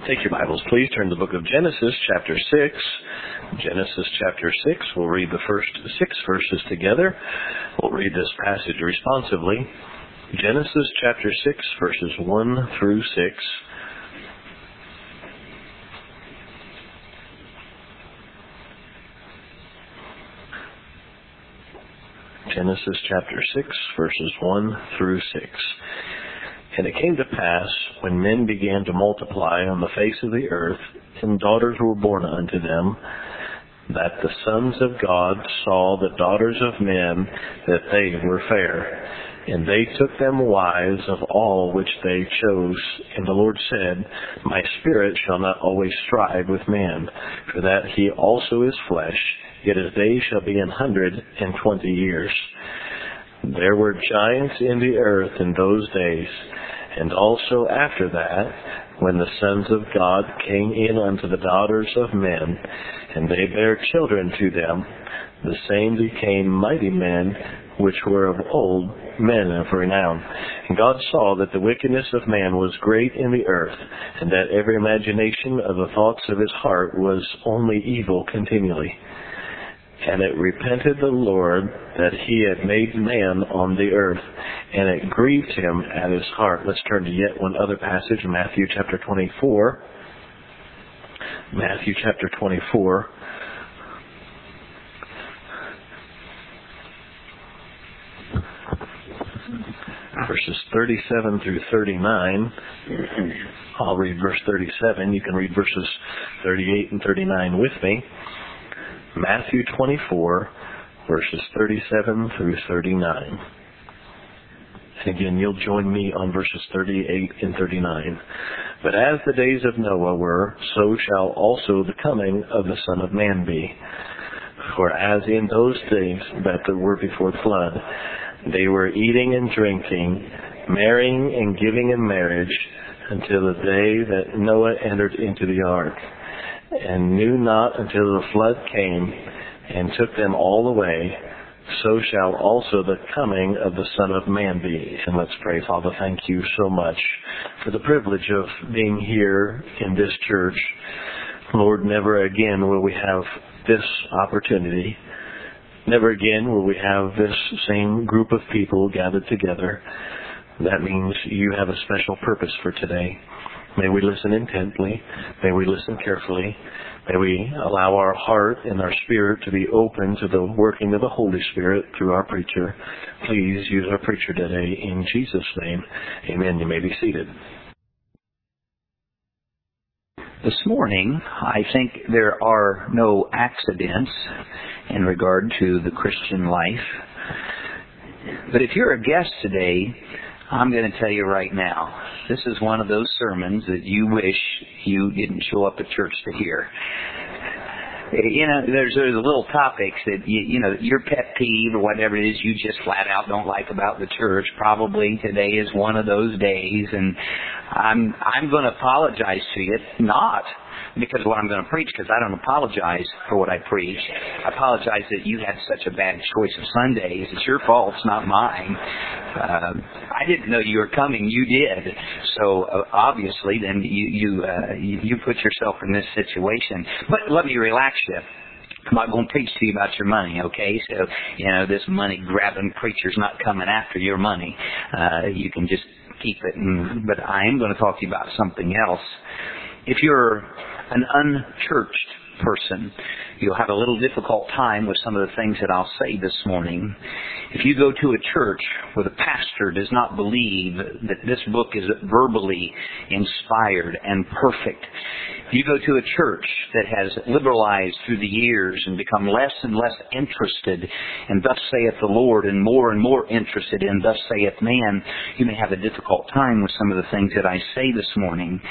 Take your Bibles, please. Turn to the book of Genesis, chapter 6. Genesis, chapter 6. We'll read the first 6 verses together. We'll read this passage responsively. Genesis, chapter 6, verses 1 through 6. Genesis, chapter 6, verses 1 through 6. And it came to pass, when men began to multiply on the face of the earth, and daughters were born unto them, that the sons of God saw the daughters of men, that they were fair. And they took them wives of all which they chose. And the Lord said, My spirit shall not always strive with man, for that he also is flesh, yet his days shall be 120 years. There were giants in the earth in those days, and also after that, when the sons of God came in unto the daughters of men, and they bare children to them, the same became mighty men, which were of old, men of renown. And God saw that the wickedness of man was great in the earth, and that every imagination of the thoughts of his heart was only evil continually. And it repented the Lord that he had made man on the earth, and it grieved him at his heart. Let's turn to yet one other passage, Matthew chapter 24. Matthew chapter 24. Verses 37 through 39. I'll read verse 37. You can read verses 38 and 39 with me. Matthew 24, verses 37 through 39. And again, you'll join me on verses 38 and 39. But as the days of Noah were, so shall also the coming of the Son of Man be. For as in those days that were before the flood, they were eating and drinking, marrying and giving in marriage, until the day that Noah entered into the ark, and knew not until the flood came and took them all away, so shall also the coming of the Son of Man be. And let's pray. Father, thank you so much for the privilege of being here in this church. Lord, never again will we have this opportunity. Never again will we have this same group of people gathered together. That means you have a special purpose for today. May we listen intently. May we listen carefully. May we allow our heart and our spirit to be open to the working of the Holy Spirit through our preacher. Please use our preacher today in Jesus' name. Amen. You may be seated. This morning, I think there are no accidents in regard to the Christian life. But if you're a guest today, I'm going to tell you right now, this is one of those sermons that you wish you didn't show up at church to hear. You know, there's little topics that, you know, your pet peeve or whatever it is you just flat out don't like about the church. Probably today is one of those days, and I'm going to apologize to you, not because of what I'm going to preach, because I don't apologize for what I preach. I apologize that you had such a bad choice of Sundays. It's your fault, it's not mine. I didn't know you were coming. You did. So obviously, then you put yourself in this situation. But let me relax you. I'm not going to preach to you about your money, okay? So, you know, this money-grabbing preacher's not coming after your money. You can just keep it. But I am going to talk to you about something else. If you're an unchurched person, you'll have a little difficult time with some of the things that I'll say this morning. If you go to a church where the pastor does not believe that this book is verbally inspired and perfect, if you go to a church that has liberalized through the years and become less and less interested in thus saith the Lord and more interested in thus saith man, you may have a difficult time with some of the things that I say this morning.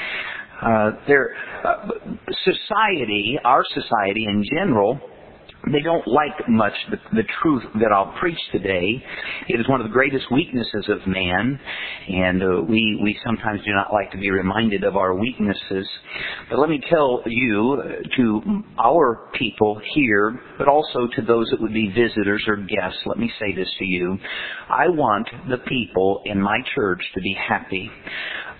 Society, our society in general, they don't like much the truth that I'll preach today. It is one of the greatest weaknesses of man, and we sometimes do not like to be reminded of our weaknesses. But let me tell you, to our people here, but also to those that would be visitors or guests, let me say this to you. I want the people in my church to be happy.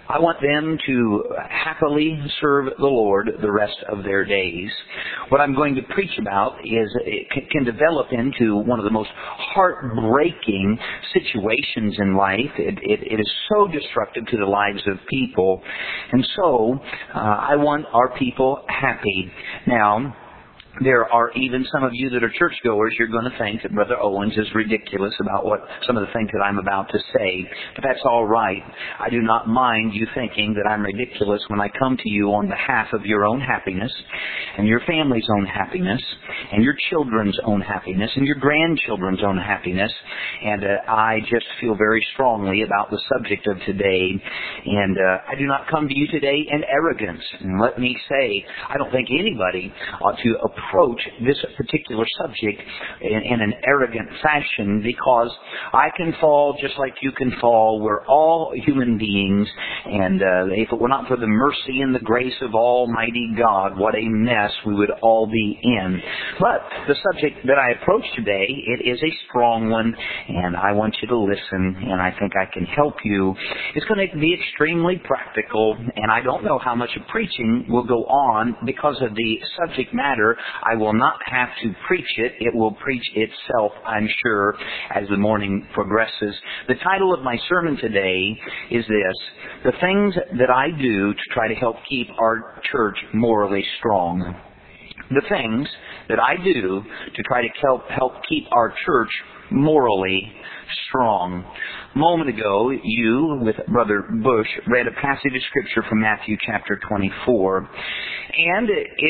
I want them to happily serve the Lord the rest of their days. What I'm going to preach about it can develop into one of the most heartbreaking situations in life. It is so destructive to the lives of people. And so, I want our people happy. Now, there are even some of you that are churchgoers, you're going to think that Brother Owens is ridiculous about some of the things that I'm about to say. But that's all right. I do not mind you thinking that I'm ridiculous when I come to you on behalf of your own happiness and your family's own happiness and your children's own happiness and your grandchildren's own happiness. And I just feel very strongly about the subject of today. And I do not come to you today in arrogance. And let me say, I don't think anybody ought to approach this particular subject in an arrogant fashion, because I can fall just like you can fall. We're all human beings, and if it were not for the mercy and the grace of Almighty God, what a mess we would all be in. But the subject that I approach today, it is a strong one, and I want you to listen, and I think I can help you. It's going to be extremely practical, and I don't know how much of preaching will go on because of the subject matter. I will not have to preach it. It will preach itself, I'm sure, as the morning progresses. The title of my sermon today is this: The Things That I Do to Try to Help Keep Our Church Morally Strong. The things that I do to try to help keep our church morally strong. A moment ago, you, with Brother Bush, read a passage of Scripture from Matthew chapter 24. And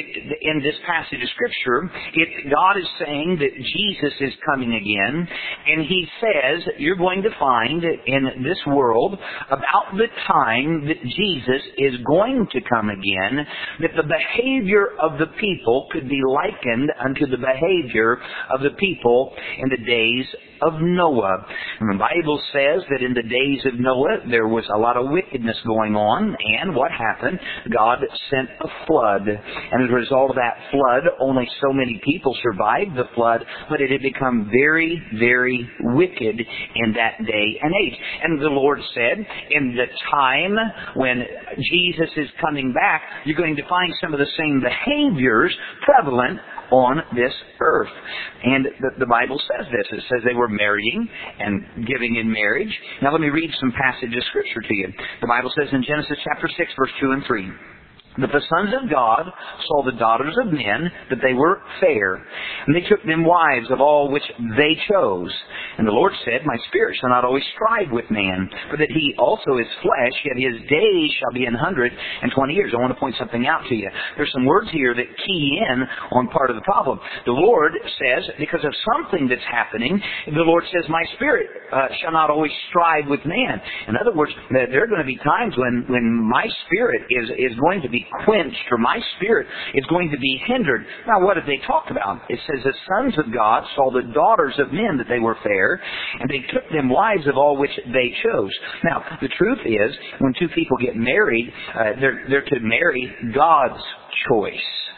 in this passage of Scripture, God is saying that Jesus is coming again. And He says, you're going to find in this world, about the time that Jesus is going to come again, that the behavior of the people could be likened unto the behavior of the people in the days of Noah. And the Bible says that in the days of Noah, there was a lot of wickedness going on, and what happened? God sent a flood. And as a result of that flood, only so many people survived the flood, but it had become very, very wicked in that day and age. And the Lord said, in the time when Jesus is coming back, you're going to find some of the same behaviors prevalent on this earth. And the Bible says this. It says they were marrying and giving in marriage. Now let me read some passages of Scripture to you. The Bible says in Genesis chapter 6, verse 2 and 3, that the sons of God saw the daughters of men, that they were fair, and they took them wives of all which they chose. And the Lord said, My spirit shall not always strive with man, for that he also is flesh, yet his days shall be 120 years. I want to point something out to you. There's some words here that key in on part of the problem. The Lord says, because of something that's happening, the Lord says, My spirit shall not always strive with man. In other words, there are going to be times when my spirit is going to be quenched, or my spirit is going to be hindered. Now, what have they talked about? It says, the sons of God saw the daughters of men, that they were fair, and they took them wives of all which they chose. Now, the truth is, when two people get married, they're to marry God's choice,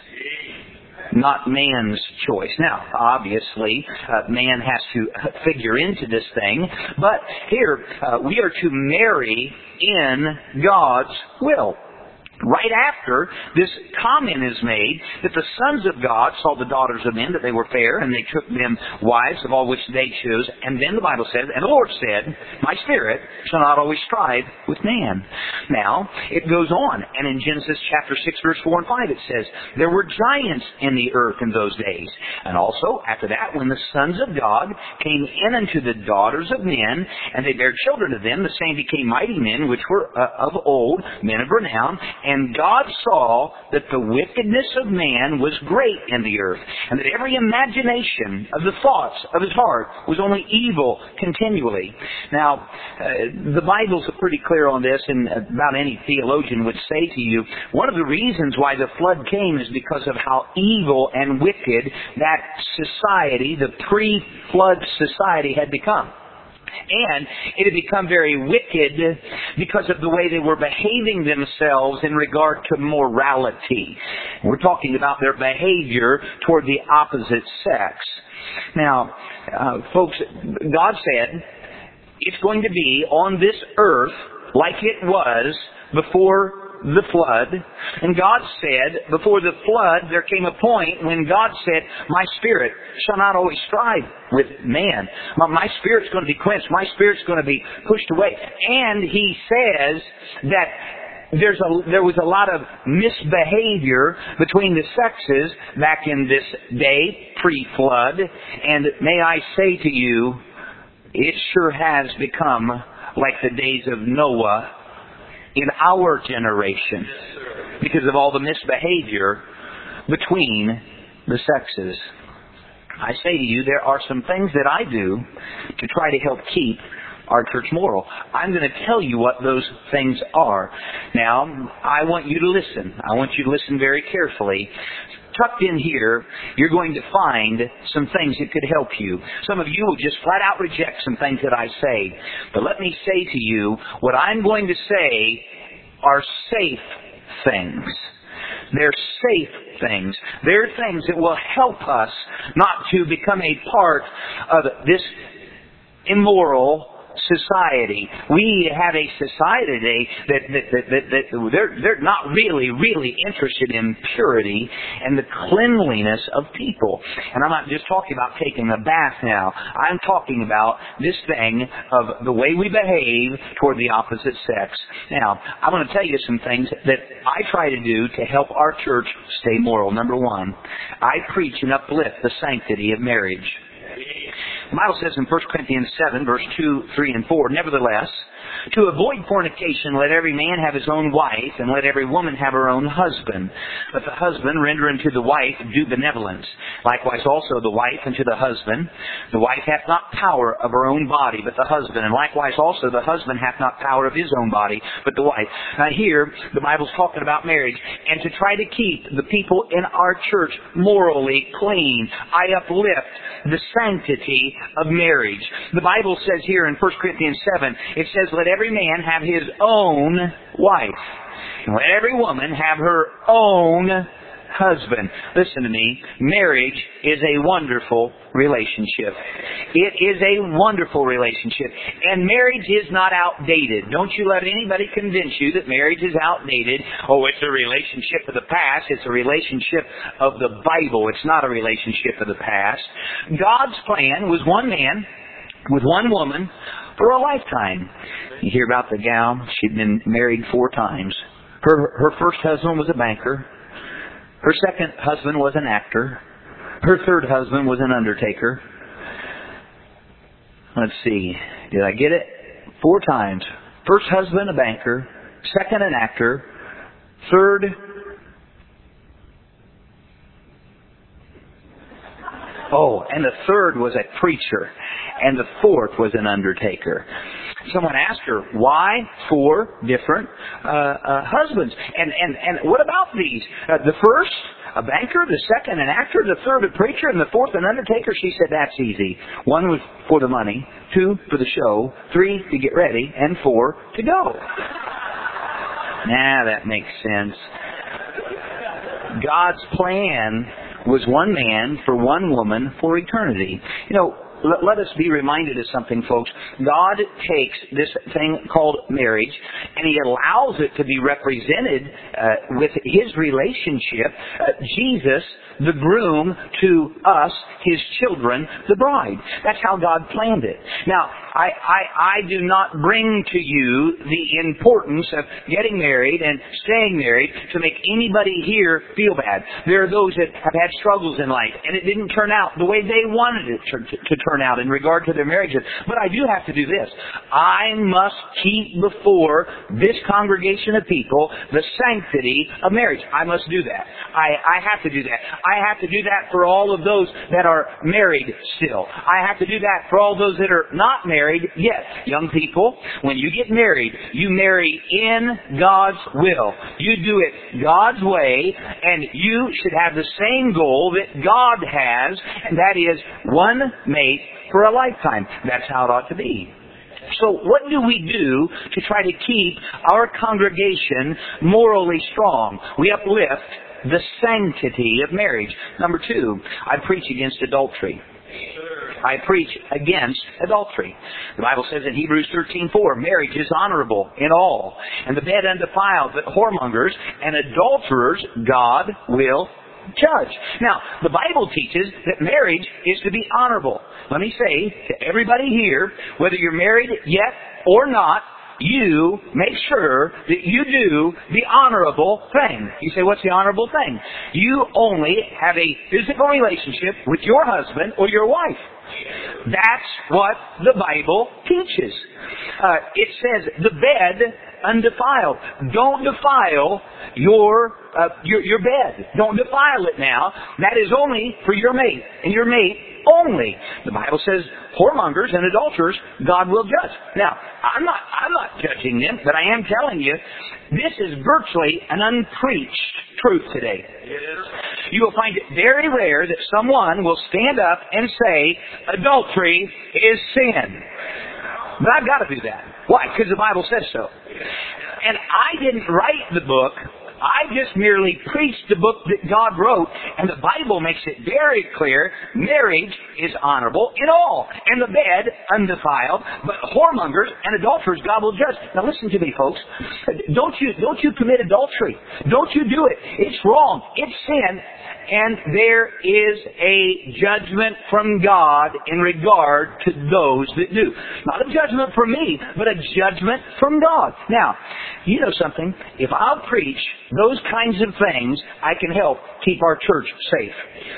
not man's choice. Now, obviously, man has to figure into this thing, but here, we are to marry in God's will. Right after this comment is made that the sons of God saw the daughters of men, that they were fair, and they took them wives of all which they chose. And then the Bible says, and the Lord said, My spirit shall not always strive with man. Now, it goes on. And in Genesis chapter 6, verse 4 and 5, it says, there were giants in the earth in those days. And also, after that, when the sons of God came in unto the daughters of men, and they bare children of them, the same became mighty men, which were of old, men of renown. And God saw that the wickedness of man was great in the earth, and that every imagination of the thoughts of his heart was only evil continually. Now, the Bible's pretty clear on this, and about any theologian would say to you, one of the reasons why the flood came is because of how evil and wicked that society, the pre-flood society, had become. And it had become very wicked because of the way they were behaving themselves in regard to morality. We're talking about their behavior toward the opposite sex. Now, folks, God said it's going to be on this earth like it was before the flood. And God said, before the flood, there came a point when God said, my Spirit shall not always strive with man. My Spirit's going to be quenched. My Spirit's going to be pushed away. And He says that there was a lot of misbehavior between the sexes back in this day, pre-flood. And may I say to you, it sure has become like the days of Noah in our generation because of all the misbehavior between the sexes. I say to you, there are some things that I do to try to help keep our church moral. I'm going to tell you what those things are. Now, I want you to listen. I want you to listen very carefully. Tucked in here, you're going to find some things that could help you. Some of you will just flat out reject some things that I say. But let me say to you, what I'm going to say are safe things. They're safe things. They're things that will help us not to become a part of this immoral society. We have a society today that they're not really interested in purity and the cleanliness of people. And I'm not just talking about taking a bath now. I'm talking about this thing of the way we behave toward the opposite sex. Now, I want to tell you some things that I try to do to help our church stay moral. Number one, I preach and uplift the sanctity of marriage. The Bible says in 1 Corinthians 7, verse 2, 3, and 4, nevertheless, to avoid fornication, let every man have his own wife, and let every woman have her own husband. But the husband render unto the wife due benevolence. Likewise also the wife unto the husband. The wife hath not power of her own body, but the husband. And likewise also the husband hath not power of his own body, but the wife. Now here, the Bible's talking about marriage. And to try to keep the people in our church morally clean, I uplift the sanctity of marriage. The Bible says here in 1 Corinthians 7, it says, let every man have his own wife. And let every woman have her own husband. Listen to me. Marriage is a wonderful relationship. It is a wonderful relationship. And marriage is not outdated. Don't you let anybody convince you that marriage is outdated. Oh, it's a relationship of the past. It's a relationship of the Bible. It's not a relationship of the past. God's plan was one man with one woman for a lifetime. You hear about the gal. She'd been married 4 times. Her first husband was a banker. Her second husband was an actor. Her third husband was an undertaker. Let's see. Did I get it? 4 times. First husband, a banker. Second, an actor. Third, and the third was a preacher. And the fourth was an undertaker. Someone asked her, why 4 different husbands? And what about these? The first, a banker. The second, an actor. The third, a preacher. And the fourth, an undertaker. She said, that's easy. 1 was for the money. 2 for the show. 3 to get ready. And 4 to go. Nah, that makes sense. God's plan was one man for one woman for eternity. You know, let us be reminded of something, folks. God takes this thing called marriage and He allows it to be represented with His relationship. Jesus, the groom, to us, His children, the bride. That's how God planned it. Now, I do not bring to you the importance of getting married and staying married to make anybody here feel bad. There are those that have had struggles in life and it didn't turn out the way they wanted it to turn out in regard to their marriages. But I do have to do this. I must keep before this congregation of people the sanctity of marriage. I must do that. I have to do that. I have to do that for all of those that are married still. I have to do that for all those that are not married yet. Young people, when you get married, you marry in God's will. You do it God's way, and you should have the same goal that God has, and that is one mate for a lifetime. That's how it ought to be. So what do we do to try to keep our congregation morally strong? We uplift the sanctity of marriage. Number 2, I preach against adultery. I preach against adultery. The Bible says in Hebrews 13:4, marriage is honorable in all, and the bed undefiled, but whoremongers and adulterers God will judge. Now, the Bible teaches that marriage is to be honorable. Let me say to everybody here, whether you're married yet or not, you make sure that you do the honorable thing. You say, what's the honorable thing? You only have a physical relationship with your husband or your wife. That's what the Bible teaches. It says the bed undefiled. Don't defile your bed. Don't defile it now. That is only for your mate, and your mate only. The Bible says whoremongers and adulterers God will judge. Now, I'm not judging them, but I am telling you, this is virtually an unpreached truth today. You will find it very rare that someone will stand up and say adultery is sin. But I've got to do that. Why? Because the Bible says so. And I didn't write the book. I just merely preached the book that God wrote, and the Bible makes it very clear marriage is honorable in all, and the bed undefiled, but whoremongers and adulterers God will judge. Now listen to me, folks. Don't you commit adultery. Don't you do it. It's wrong. It's sin. And there is a judgment from God in regard to those that do. Not a judgment from me, but a judgment from God. Now, you know something? If I'll preach those kinds of things, I can help keep our church safe.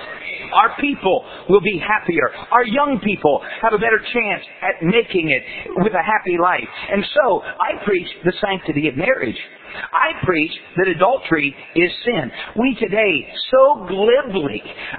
Our people will be happier. Our young people have a better chance at making it with a happy life. And so, I preach the sanctity of marriage. I preach that adultery is sin. We today so glibly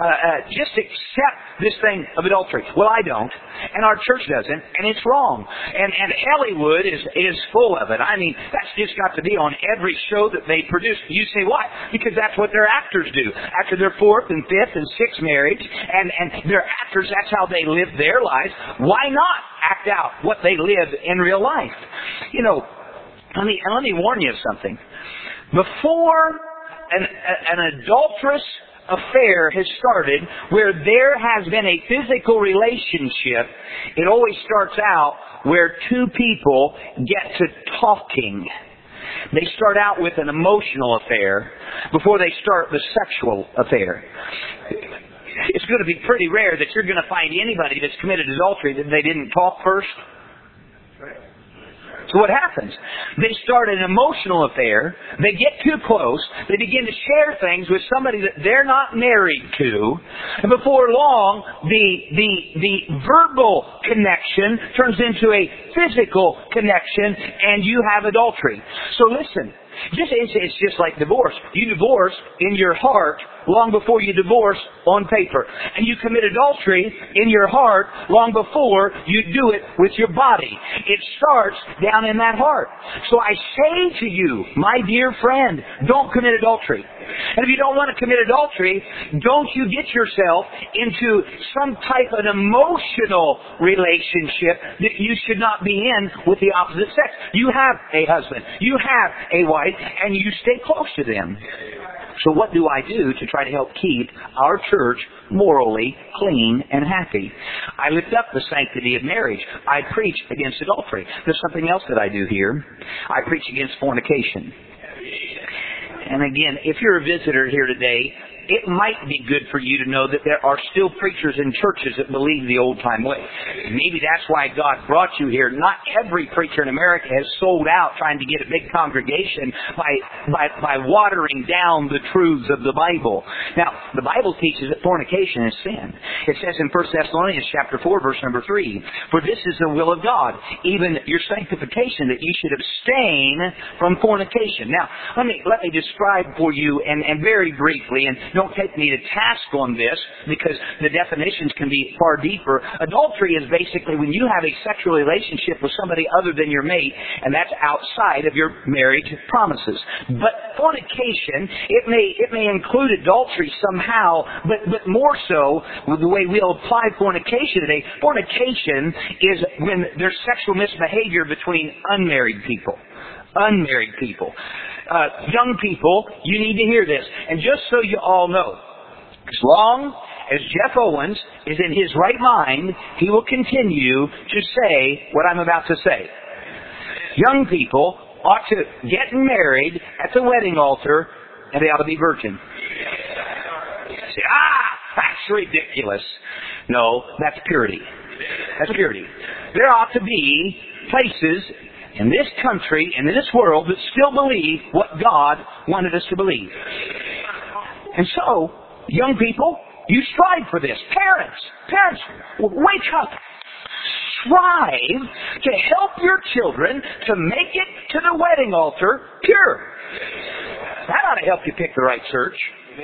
just accept this thing of adultery. Well, I don't, and our church doesn't, and it's wrong. And Hollywood is full of it. I mean, that's just got to be on every show that they produce. You say, why? Because that's what their actors do. After their fourth and fifth and sixth marriage, and they're actors, that's how they live their lives. Why not act out what they live in real life? You know, let me warn you of something. Before an adulterous affair has started, where there has been a physical relationship, it always starts out where two people get to talking. They start out with an emotional affair before they start the sexual affair. It's going to be pretty rare that you're going to find anybody that's committed adultery that they didn't talk first. So what happens? They start an emotional affair. They get too close. They begin to share things with somebody that they're not married to. And before long, the verbal connection turns into a physical connection, and you have adultery. So listen. It's just like divorce. You divorce in your heart long before you divorce on paper. And you commit adultery in your heart long before you do it with your body. It starts down in that heart. So I say to you, my dear friend, don't commit adultery. And if you don't want to commit adultery, don't you get yourself into some type of emotional relationship that you should not be in with the opposite sex. You have a husband, you have a wife, and you stay close to them. So what do I do to try to help keep our church morally clean and happy? I lift up the sanctity of marriage. I preach against adultery. There's something else that I do here. I preach against fornication. And again, if you're a visitor here today, it might be good for you to know that there are still preachers in churches that believe the old-time way. Maybe that's why God brought you here. Not every preacher in America has sold out trying to get a big congregation by watering down the truths of the Bible. Now, the Bible teaches that fornication is sin. It says in 1 Thessalonians chapter 4, verse number 3, "For this is the will of God, even your sanctification, that you should abstain from fornication." Now, let me describe for you, and very briefly, and don't take me to task on this, because the definitions can be far deeper. Adultery is basically when you have a sexual relationship with somebody other than your mate, and that's outside of your marriage promises. But fornication, it may include adultery somehow, but more so, with the way we'll apply fornication today, fornication is when there's sexual misbehavior between unmarried people. Unmarried people. Young people, you need to hear this. And just so you all know, as long as Jeff Owens is in his right mind, he will continue to say what I'm about to say. Young people ought to get married at the wedding altar, and they ought to be virgin. Say, that's ridiculous. No, that's purity. That's purity. There ought to be places in this country and in this world that still believe what God wanted us to believe. And so, young people, you strive for this. Parents, wake up. Strive to help your children to make it to the wedding altar pure. That ought to help you pick the right church.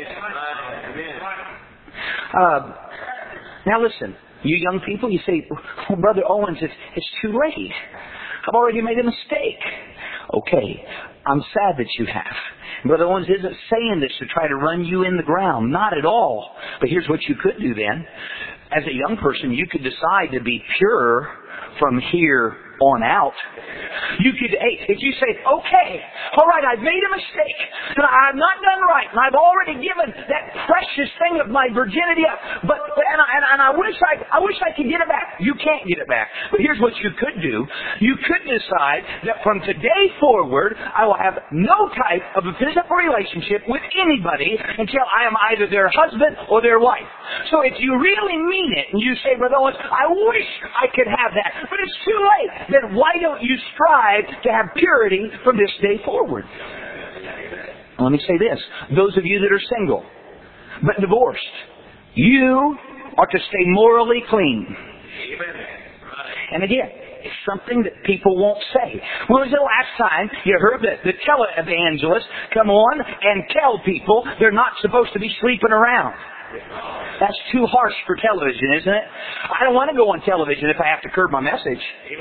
Now listen, you young people, you say, Brother Owens, it's too late. I've already made a mistake. Okay, I'm sad that you have. Brother Owens isn't saying this to try to run you in the ground. Not at all. But here's what you could do then. As a young person, you could decide to be pure from here on out. You could, if you say, okay, all right, I've made a mistake, and I've not done right, and I've already given that precious thing of my virginity up, and I wish I could get it back. You can't get it back. But here's what you could do. You could decide that from today forward, I will have no type of a physical relationship with anybody until I am either their husband or their wife. So if you really mean it, and you say, Brother Owens, I wish I could have that, but it's too late, then why don't you strive to have purity from this day forward? Let me say this. Those of you that are single, but divorced, you are to stay morally clean. And again, it's something that people won't say. When was the last time you heard the televangelist come on and tell people they're not supposed to be sleeping around? That's too harsh for television, isn't it? I don't want to go on television if I have to curb my message.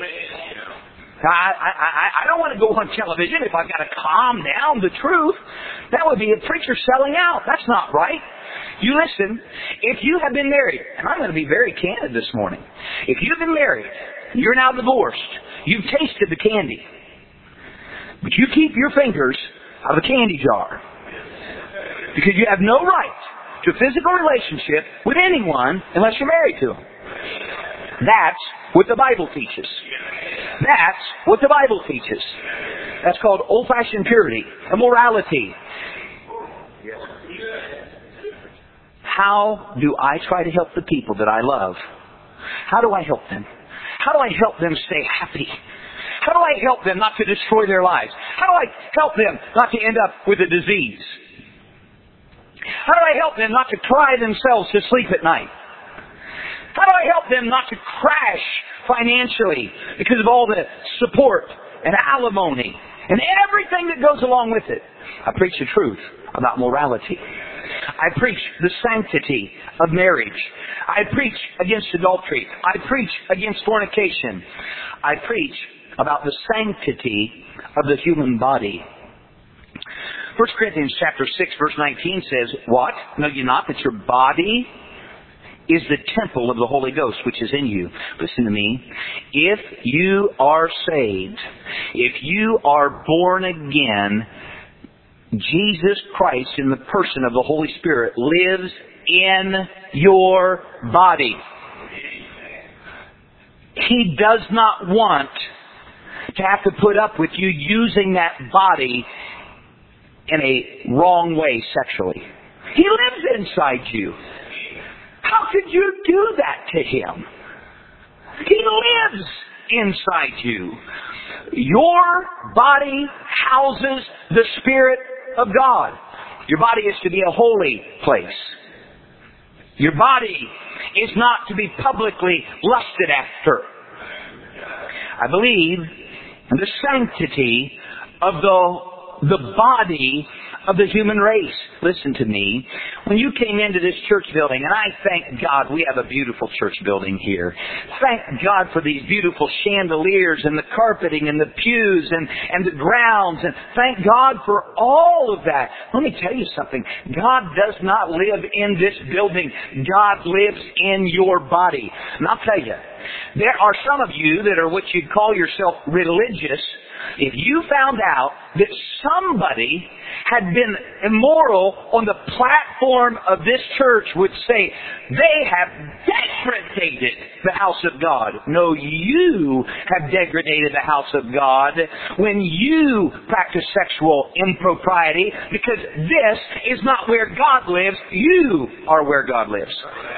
I don't want to go on television if I've got to calm down the truth. That would be a preacher selling out. That's not right. You listen, if you have been married, and I'm going to be very candid this morning. If you've been married, you're now divorced, you've tasted the candy, but you keep your fingers out of the candy jar because you have no right to a physical relationship with anyone unless you're married to them. That's what the Bible teaches. That's what the Bible teaches. That's called old-fashioned purity, immorality. How do I try to help the people that I love? How do I help them? How do I help them stay happy? How do I help them not to destroy their lives? How do I help them not to end up with a disease? How do I help them not to cry themselves to sleep at night? How do I help them not to crash financially because of all the support and alimony and everything that goes along with it? I preach the truth about morality. I preach the sanctity of marriage. I preach against adultery. I preach against fornication. I preach about the sanctity of the human body. 1 Corinthians chapter 6 verse 19 says, what? Know you not that your body is the temple of the Holy Ghost which is in you? Listen to me. If you are saved, if you are born again, Jesus Christ in the person of the Holy Spirit lives in your body. He does not want to have to put up with you using that body in a wrong way sexually. He lives inside you. How could you do that to Him? He lives inside you. Your body houses the Spirit of God. Your body is to be a holy place. Your body is not to be publicly lusted after. I believe in the sanctity of the body of the human race. Listen to me. When you came into this church building, and I thank God we have a beautiful church building here. Thank God for these beautiful chandeliers and the carpeting and the pews and the grounds. And thank God for all of that. Let me tell you something. God does not live in this building. God lives in your body. And I'll tell you, there are some of you that are what you'd call yourself religious, if you found out that somebody had been immoral on the platform of this church would say, they have degraded the house of God. No, you have degraded the house of God when you practice sexual impropriety, because this is not where God lives. You are where God lives.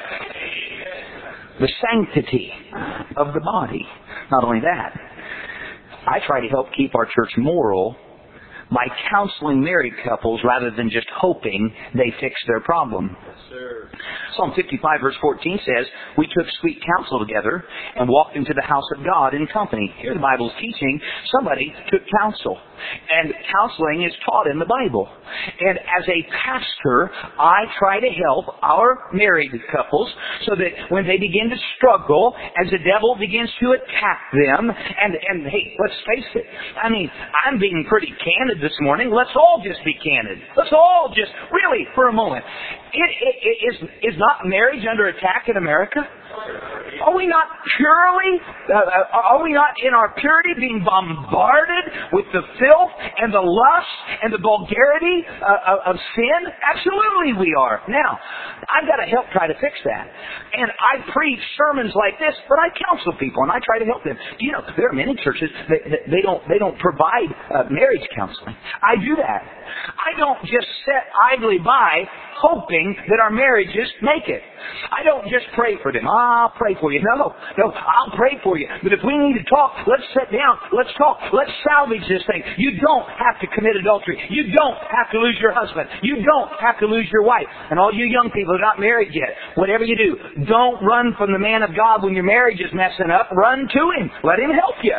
The sanctity of the body. Not only that, I try to help keep our church moral by counseling married couples rather than just hoping they fix their problem. Yes, sir. Psalm 55 verse 14 says, we took sweet counsel together and walked into the house of God in company. Here the Bible's teaching somebody took counsel. And counseling is taught in the Bible. And as a pastor, I try to help our married couples so that when they begin to struggle, as the devil begins to attack them, and hey, let's face it, I mean, I'm being pretty candid this morning. Let's all just be candid. Let's all just, really, for a moment. Is not marriage under attack in America? Are we not are we not in our purity being bombarded with the filth and the lust and the vulgarity of sin? Absolutely we are. Now, I've got to help try to fix that. And I preach sermons like this, but I counsel people and I try to help them. Do you know, there are many churches that they don't provide marriage counseling. I do that. I don't just sit idly by hoping that our marriages make it. I don't just pray for them. I'll pray for you. No, I'll pray for you. But if we need to talk, let's sit down. Let's talk. Let's salvage this thing. You don't have to commit adultery. You don't have to lose your husband. You don't have to lose your wife. And all you young people who are not married yet, whatever you do, don't run from the man of God when your marriage is messing up. Run to him. Let him help you.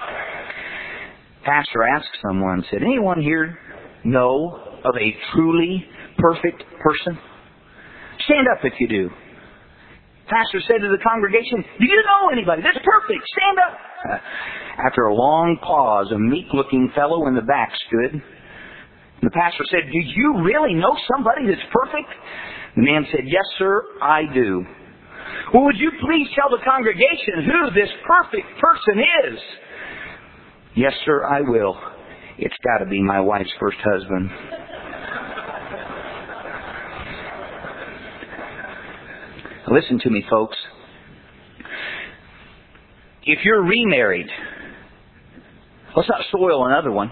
Pastor asked someone, said, anyone here know of a truly perfect person? Stand up if you do. Pastor said to the congregation, do you know anybody that's perfect? Stand up. After a long pause, a meek-looking fellow in the back stood. The pastor said, did you really know somebody that's perfect? The man said, yes, sir, I do. Well, would you please tell the congregation who this perfect person is? Yes, sir, I will. It's got to be my wife's first husband. Listen to me, folks. If you're remarried, let's not soil another one.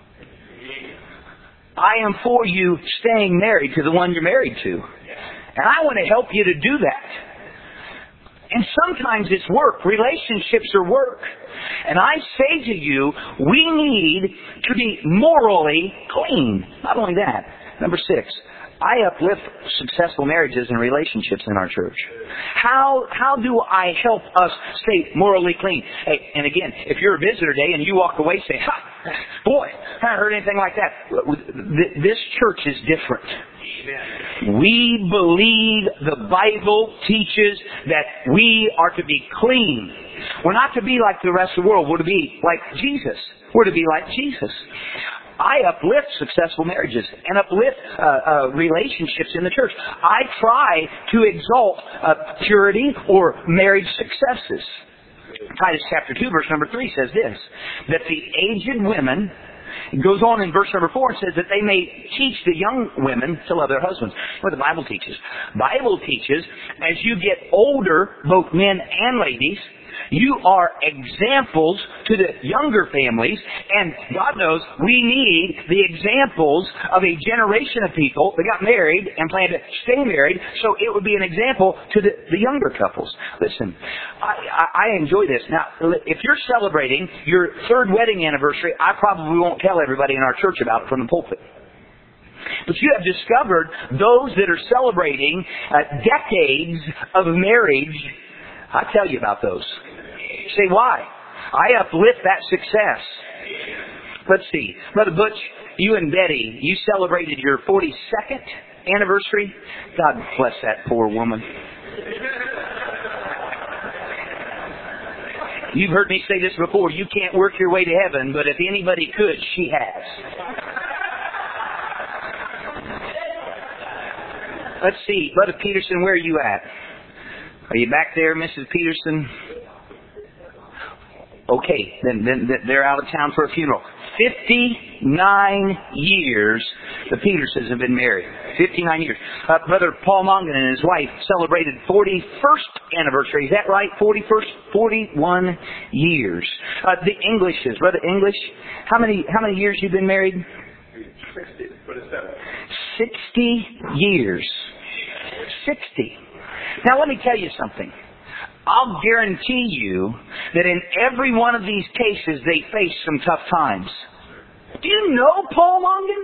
I am for you staying married to the one you're married to. And I want to help you to do that. And sometimes it's work. Relationships are work. And I say to you, we need to be morally clean. Not only that. Number 6. I uplift successful marriages and relationships in our church. How do I help us stay morally clean? Hey, and again, if you're a visitor today and you walk away saying, boy, I haven't heard anything like that. This church is different. We believe the Bible teaches that we are to be clean. We're not to be like the rest of the world. We're to be like Jesus. We're to be like Jesus. I uplift successful marriages and uplift relationships in the church. I try to exalt purity or marriage successes. Titus chapter 2 verse number 3 says this, that the aged women, it goes on in verse number 4 and says that they may teach the young women to love their husbands. What the Bible teaches. Bible teaches as you get older, both men and ladies, you are examples to the younger families, and God knows we need the examples of a generation of people that got married and plan to stay married, so it would be an example to the younger couples. Listen, I enjoy this. Now, if you're celebrating your 3rd wedding anniversary, I probably won't tell everybody in our church about it from the pulpit. But you have discovered those that are celebrating decades of marriage. I tell you about those. Say why? I uplift that success. Let's see. Brother Butch, you and Betty, you celebrated your 42nd anniversary. God bless that poor woman. You've heard me say this before. You can't work your way to heaven, but if anybody could, she has. Let's see. Brother Peterson, where are you at? Are you back there, Mrs. Peterson? Okay, then they're out of town for a funeral. 59 years the Petersons have been married. 59 years. Brother Paul Mongan and his wife celebrated 41st anniversary. Is that right? 41 years. The Englishes, Brother English, how many years you been married? 60 years. 60. Now let me tell you something. I'll guarantee you that in every one of these cases they face some tough times. Do you know Paul Mongan?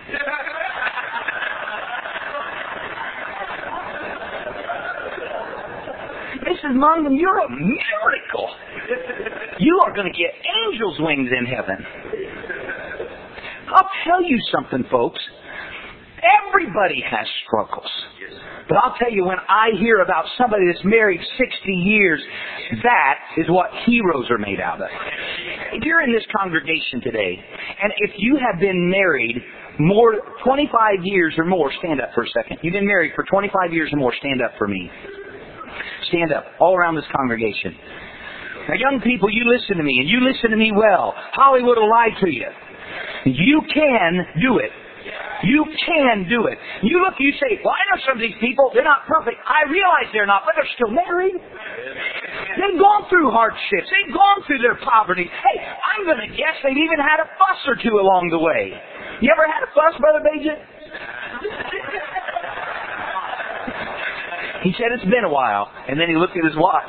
Mrs. Mongan, you're a miracle. You are going to get angel's wings in heaven. I'll tell you something, folks. Everybody has struggles. But I'll tell you, when I hear about somebody that's married 60 years, that is what heroes are made out of. If you're in this congregation today, and if you have been married 25 years or more, stand up for a second. You've been married for 25 years or more, stand up for me. Stand up, all around this congregation. Now, young people, you listen to me, and you listen to me well. Hollywood will lie to you. You can do it. You can do it. You look, you say, well, I know some of these people, they're not perfect. I realize they're not, but they're still married. They've gone through hardships. They've gone through their poverty. Hey, I'm going to guess they've even had a fuss or two along the way. You ever had a fuss, Brother Bajan? He said it's been a while, and then he looked at his watch.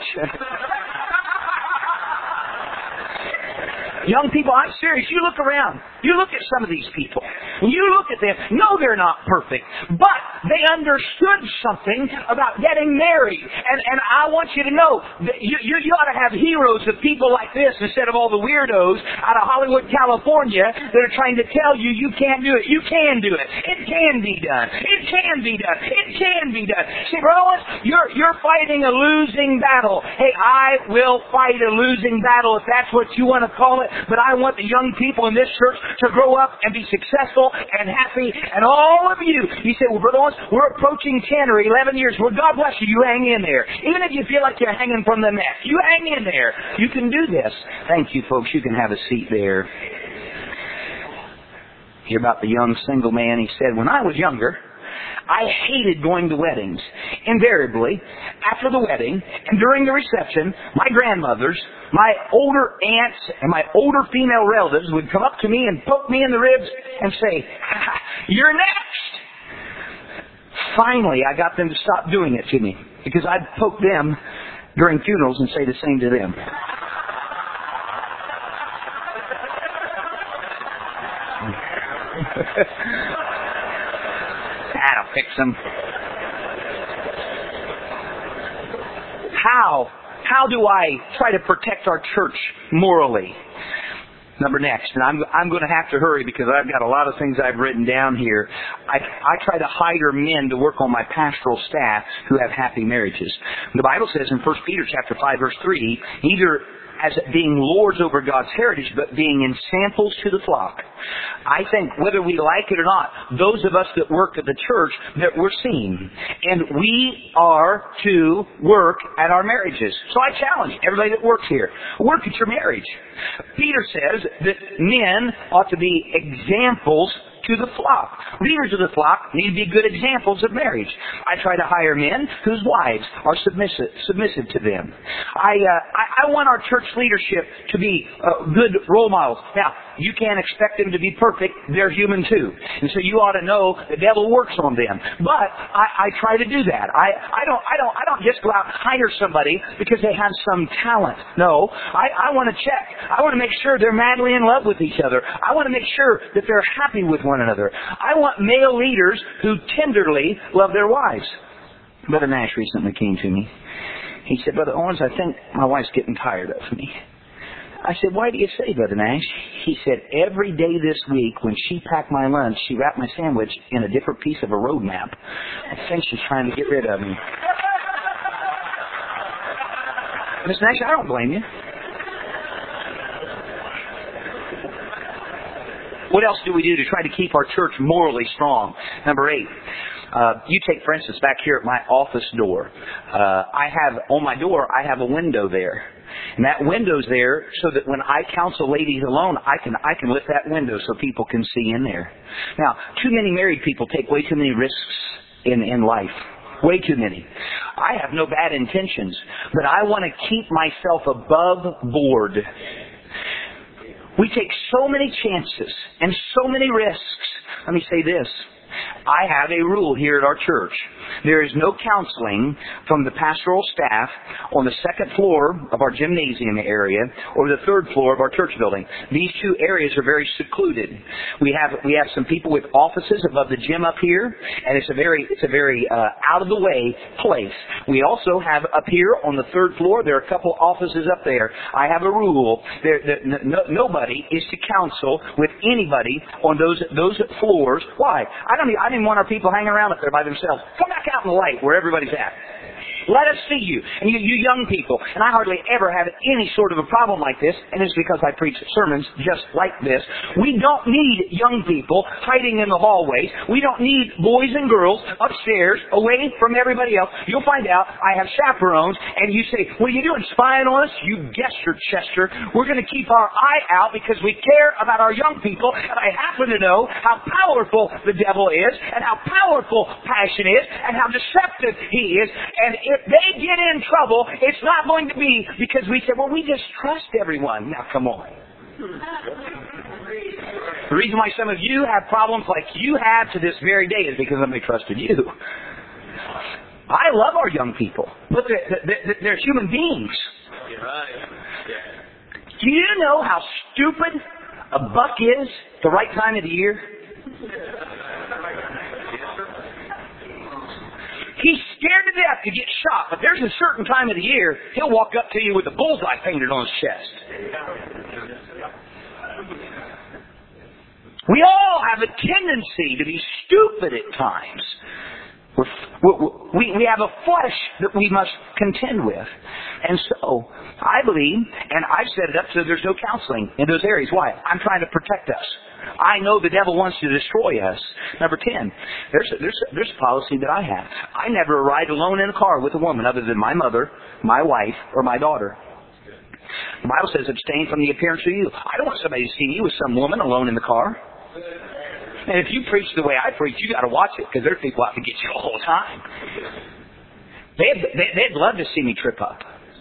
Young people, I'm serious. You look around. You look at some of these people. You look at them. No, they're not perfect. But they understood something about getting married. And I want you to know that you ought to have heroes of people like this instead of all the weirdos out of Hollywood, California that are trying to tell you you can't do it. You can do it. It can be done. It can be done. It can be done. See, Rollins, you're fighting a losing battle. Hey, I will fight a losing battle if that's what you want to call it. But I want the young people in this church to grow up and be successful and happy. And all of you say, well, Brother Owens, we're approaching 10 or 11 years. Well, God bless you. You hang in there. Even if you feel like you're hanging from the neck, you hang in there. You can do this. Thank you, folks. You can have a seat there. Hear about the young single man. He said, when I was younger, I hated going to weddings. Invariably, after the wedding and during the reception, my grandmothers, my older aunts, and my older female relatives would come up to me and poke me in the ribs and say, you're next. Finally, I got them to stop doing it to me because I'd poke them during funerals and say the same to them. That'll fix them. How do I try to protect our church morally? Number next, and I'm going to have to hurry because I've got a lot of things I've written down here. I try to hire men to work on my pastoral staff who have happy marriages. The Bible says in 1 Peter chapter 5, verse 3, neither as being lords over God's heritage, but being ensamples to the flock. I think whether we like it or not, those of us that work at the church, that we're seen. And we are to work at our marriages. So I challenge everybody that works here, work at your marriage. Peter says that men ought to be examples to the flock. Leaders of the flock need to be good examples of marriage. I try to hire men whose wives are submissive to them. I want our church leadership to be good role models. Now, you can't expect them to be perfect. They're human too. And so you ought to know the devil works on them. But I try to do that. I don't just go out and hire somebody because they have some talent. No, I want to check. I want to make sure they're madly in love with each other. I want to make sure that they're happy with one another. I want male leaders who tenderly love their wives. Brother Nash recently came to me. He said, Brother Owens, I think my wife's getting tired of me. I said, why do you say, Brother Nash? He said, every day this week when she packed my lunch, she wrapped my sandwich in a different piece of a road map. I think she's trying to get rid of me. Miss Nash, I don't blame you. What else do we do to try to keep our church morally strong? Number 8. You take, for instance, back here at my office door. On my door, I have a window there. And that window's there so that when I counsel ladies alone, I can lift that window so people can see in there. Now, too many married people take way too many risks in life. Way too many. I have no bad intentions, but I want to keep myself above board. We take so many chances and so many risks. Let me say this. I have a rule here at our church. There is no counseling from the pastoral staff on the second floor of our gymnasium area or the third floor of our church building. These two areas are very secluded. We have some people with offices above the gym up here, and it's a very out of the way place. We also have up here on the third floor, there are a couple offices up there. I have a rule. Nobody is to counsel with anybody on those floors. Why? I didn't want our people hanging around up there by themselves. Come back out in the light where everybody's at. Let us see you. And you young people. And I hardly ever have any sort of a problem like this, and it's because I preach sermons just like this. We don't need young people hiding in the hallways. We don't need boys and girls upstairs away from everybody else. You'll find out I have chaperones, and you say, what are you doing, spying on us? You guessed, Chester. We're going to keep our eye out because we care about our young people, and I happen to know how powerful the devil is, and how powerful passion is, and how deceptive he is, and if they get in trouble, it's not going to be because we say, well, we just trust everyone. Now, come on. The reason why some of you have problems like you have to this very day is because nobody trusted you. I love our young people, but they're human beings. Do you know how stupid a buck is the right time of the year? He's scared to death to get shot, but there's a certain time of the year he'll walk up to you with a bullseye painted on his chest. We all have a tendency to be stupid at times. We have a flesh that we must contend with. And so, I believe, and I've set it up so there's no counseling in those areas. Why? I'm trying to protect us. I know the devil wants to destroy us. Number 10, there's a policy that I have. I never ride alone in a car with a woman other than my mother, my wife, or my daughter. The Bible says abstain from the appearance of you. I don't want somebody to see me with some woman alone in the car. And if you preach the way I preach, you got to watch it because there's people out to get you all the time. They'd love to see me trip up.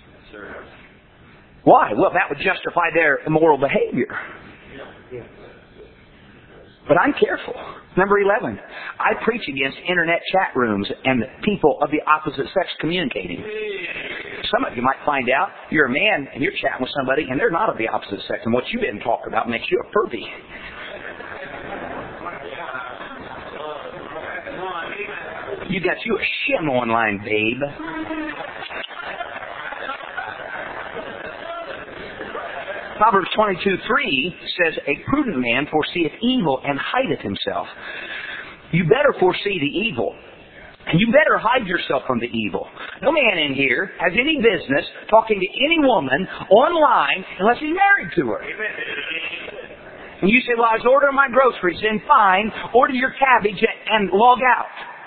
Why? Well, that would justify their immoral behavior. But I'm careful. Number 11, I preach against internet chat rooms and people of the opposite sex communicating. Some of you might find out you're a man and you're chatting with somebody and they're not of the opposite sex, and what you've been talking about makes you a pervy. You got you a shim online, babe. Proverbs 22:3 says, a prudent man foreseeth evil and hideth himself. You better foresee the evil. And you better hide yourself from the evil. No man in here has any business talking to any woman online unless he's married to her. And you say, well, I was ordering my groceries. Then fine, order your cabbage and log out.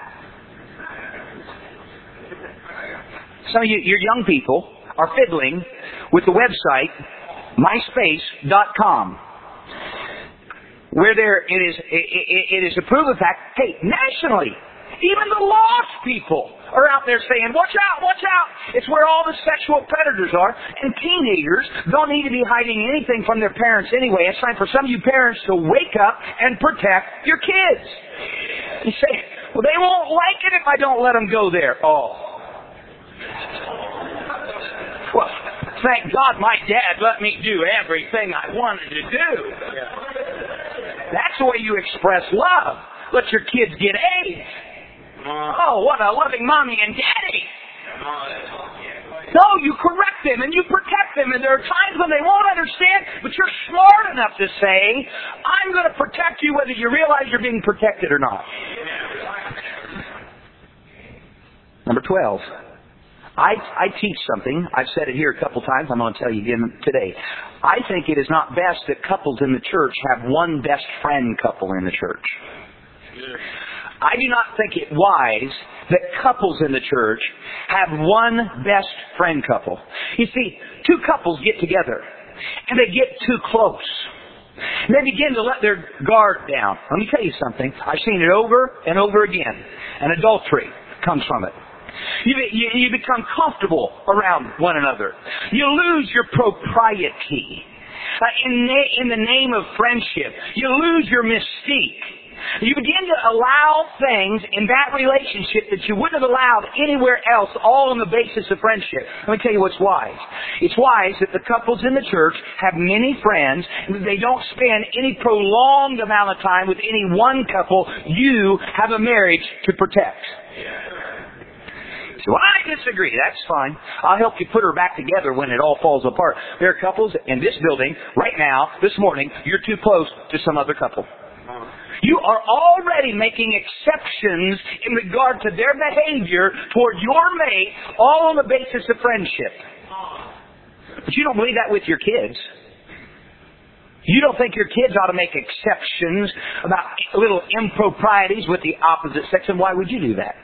Some of you, your young people, are fiddling with the website MySpace.com, where it is a proven fact. Hey, nationally, even the lost people are out there saying, watch out, watch out. It's where all the sexual predators are. And teenagers don't need to be hiding anything from their parents anyway. It's time for some of you parents to wake up and protect your kids. You say, well, they won't like it if I don't let them go there. Oh. Well, thank God my dad let me do everything I wanted to do. That's the way you express love. Let your kids get A's. Oh, what a loving mommy and daddy. No, you correct them and you protect them. And there are times when they won't understand, but you're smart enough to say, I'm going to protect you whether you realize you're being protected or not. Number 12. I teach something. I've said it here a couple times. I'm going to tell you again today. I think it is not best that couples in the church have one best friend couple in the church. I do not think it wise that couples in the church have one best friend couple. You see, two couples get together and they get too close. And they begin to let their guard down. Let me tell you something. I've seen it over and over again. And adultery comes from it. You become comfortable around one another. You lose your propriety. In the name of friendship, you lose your mystique. You begin to allow things in that relationship that you wouldn't have allowed anywhere else, all on the basis of friendship. Let me tell you what's wise. It's wise that the couples in the church have many friends, and that they don't spend any prolonged amount of time with any one couple. You have a marriage to protect. So I disagree. That's fine. I'll help you put her back together when it all falls apart. There are couples in this building right now, this morning, you're too close to some other couple. You are already making exceptions in regard to their behavior toward your mate, all on the basis of friendship. But you don't believe that with your kids. You don't think your kids ought to make exceptions about little improprieties with the opposite sex, and why would you do that?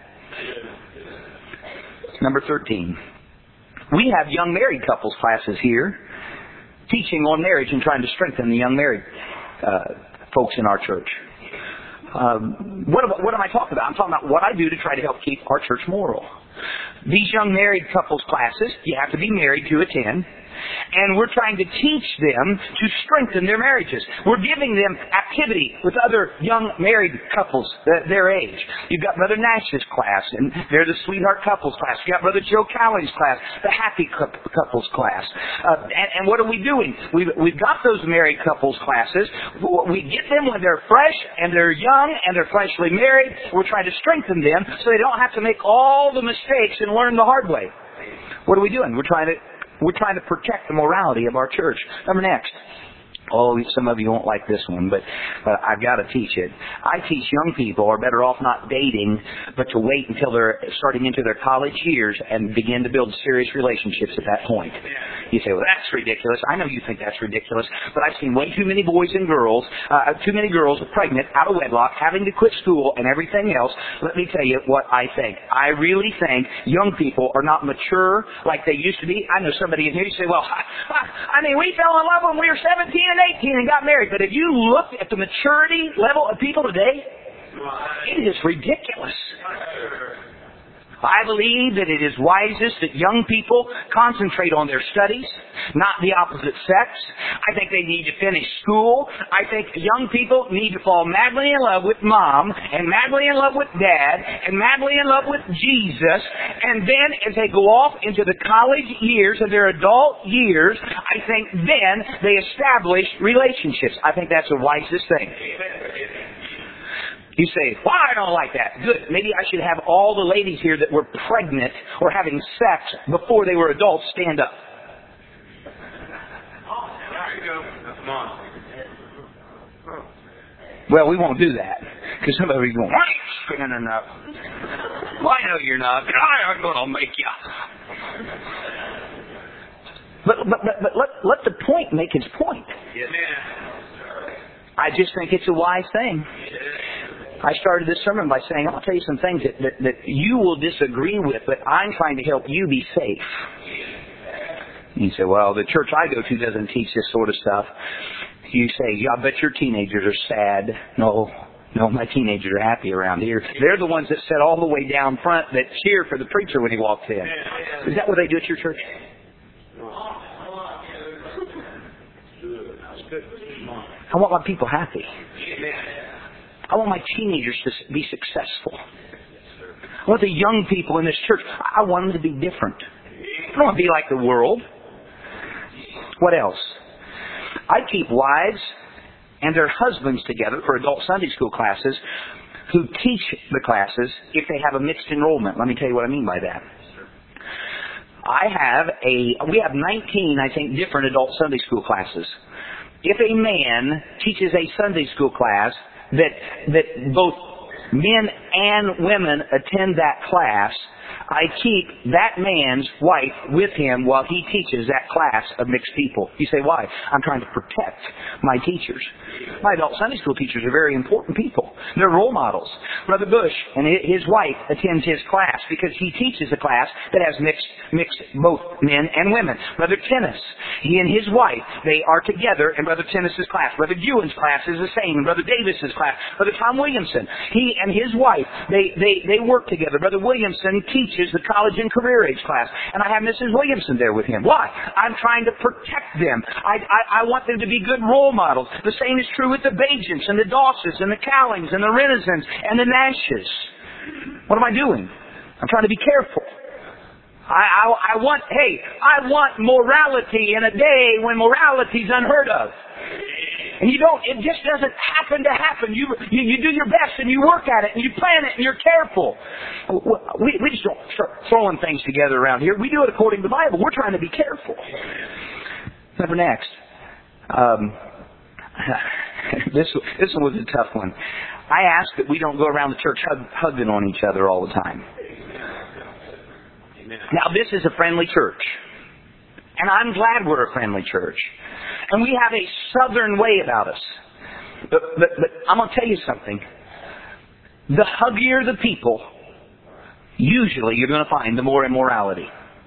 Number 13. We have young married couples classes here, teaching on marriage and trying to strengthen the young married folks in our church. What am I talking about? I'm talking about what I do to try to help keep our church moral. These young married couples classes, you have to be married to attend. And we're trying to teach them to strengthen their marriages. We're giving them activity with other young married couples their age. You've got Brother Nash's class, and they're the Sweetheart Couples class. You've got Brother Joe Cowley's class, the Happy Couples class. And what are we doing? We've got those married couples classes. We get them when they're fresh, and they're young, and they're freshly married. We're trying to strengthen them so they don't have to make all the mistakes and learn the hard way. What are we doing? We're trying to protect the morality of our church. Number next. Oh, some of you won't like this one, but I've got to teach it. I teach young people are better off not dating, but to wait until they're starting into their college years and begin to build serious relationships at that point. You say, well, that's ridiculous. I know you think that's ridiculous, but I've seen way too many boys and girls, too many girls pregnant, out of wedlock, having to quit school and everything else. Let me tell you what I think. I really think young people are not mature like they used to be. I know somebody in here, you say, well, we fell in love when we were 17 and 18 and got married. But if you look at the maturity level of people today, it is ridiculous. I believe that it is wisest that young people concentrate on their studies, not the opposite sex. I think they need to finish school. I think young people need to fall madly in love with mom, and madly in love with dad, and madly in love with Jesus. And then as they go off into the college years of their adult years, I think then they establish relationships. I think that's the wisest thing. You say, well, I don't like that. Good. Maybe I should have all the ladies here that were pregnant or having sex before they were adults stand up. There you go. Come on. Well, we won't do that. Because some of you going, why are you standing up? Well, I know you're not. I'm going to make you. But let the point make its point. Yes. I just think it's a wise thing. I started this sermon by saying, I'll tell you some things that you will disagree with, but I'm trying to help you be safe. You say, well, the church I go to doesn't teach this sort of stuff. You say, yeah, I bet your teenagers are sad. No, my teenagers are happy around here. They're the ones that sit all the way down front that cheer for the preacher when he walks in. Is that what they do at your church? I want my people happy. I want my teenagers to be successful. I want the young people in this church, I want them to be different. I don't want to be like the world. What else? I keep wives and their husbands together for adult Sunday school classes who teach the classes if they have a mixed enrollment. Let me tell you what I mean by that. We have 19, I think, different adult Sunday school classes. If a man teaches a Sunday school class that both men and women attend that class, I keep that man's wife with him while he teaches that class of mixed people. You say, why? I'm trying to protect my teachers. My adult Sunday school teachers are very important people. They're role models. Brother Bush and his wife attends his class because he teaches a class that has mixed both men and women. Brother Tennis, he and his wife, they are together in Brother Tennis's class. Brother Ewan's class is the same. And Brother Davis's class. Brother Tom Williamson, he and his wife, they work together. Brother Williamson teaches the college and career age class. And I have Mrs. Williamson there with him. Why? I'm trying to protect them. I want them to be good role models. The same is true with the Bajents and the Dosses and the Callings and the Renizens and the Nashes. What am I doing? I'm trying to be careful. I want morality in a day when morality is unheard of. And it just doesn't happen to happen. You do your best and you work at it and you plan it and you're careful. We just don't start throwing things together around here. We do it according to the Bible. We're trying to be careful. Number next. This one was a tough one. I ask that we don't go around the church hugging on each other all the time. Now, this is a friendly church. And I'm glad we're a friendly church. And we have a southern way about us. But I'm going to tell you something. The huggier the people, usually you're going to find the more immorality.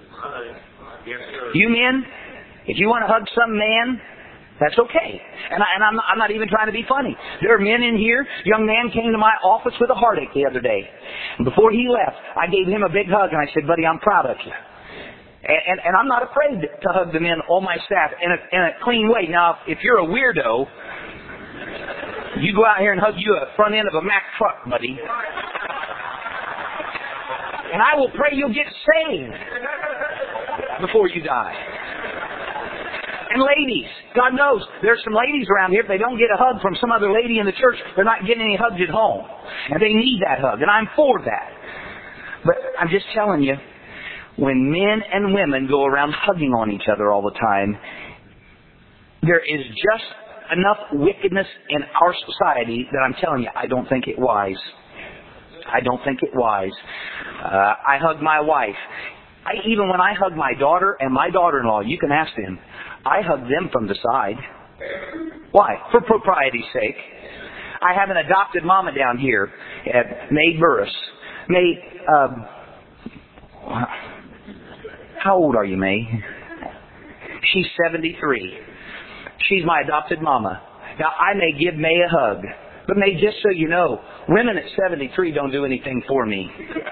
You men, if you want to hug some man, that's okay. And I'm not even trying to be funny. There are men in here. Young man came to my office with a heartache the other day. And before he left, I gave him a big hug and I said, buddy, I'm proud of you. And I'm not afraid to hug the men on my staff in a clean way. Now, if you're a weirdo, you go out here and hug you a front end of a Mack truck, buddy. And I will pray you'll get saved before you die. And ladies, God knows, there's some ladies around here, if they don't get a hug from some other lady in the church, they're not getting any hugs at home. And they need that hug, and I'm for that. But I'm just telling you, when men and women go around hugging on each other all the time, there is just enough wickedness in our society that I'm telling you, I don't think it wise. I don't think it wise. I hug my wife. Even when I hug my daughter and my daughter-in-law, you can ask them, I hug them from the side. Why? For propriety's sake. I have an adopted mama down here, May Burris. May, how old are you, May? She's 73. She's my adopted mama. Now, I may give May a hug, but May, just so you know, women at 73 don't do anything for me.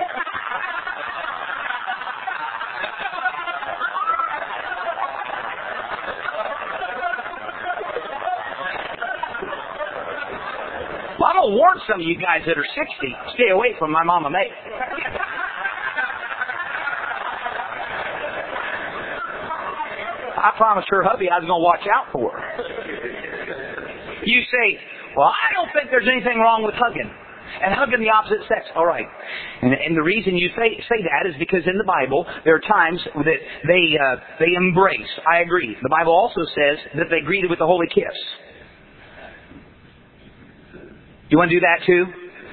Well, I'm going to warn some of you guys that are 60, stay away from my mama May. I promised her hubby I was going to watch out for her. You say, well, I don't think there's anything wrong with hugging. And hugging the opposite sex. All right. And the reason you say that is because in the Bible, there are times that they embrace. I agree. The Bible also says that they greeted with a holy kiss. You want to do that too?